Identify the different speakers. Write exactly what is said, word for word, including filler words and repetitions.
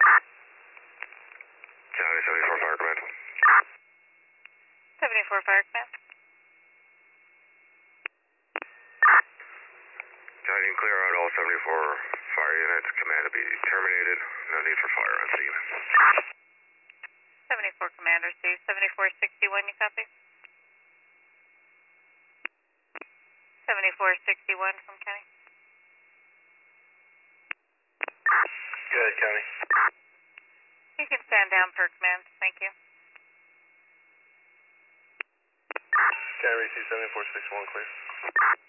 Speaker 1: County seventy-four Fire Command.
Speaker 2: seventy-four Fire Command.
Speaker 1: County and clear out all seventy-four fire units. Command to be terminated. No need for fire on scene.
Speaker 2: seventy-four Commander C. seventy-four sixty-one, you copy? seventy-four sixty-one from County.
Speaker 1: Go ahead, County.
Speaker 2: You can stand down per command. Thank you.
Speaker 1: County C seventy-four sixty-one clear.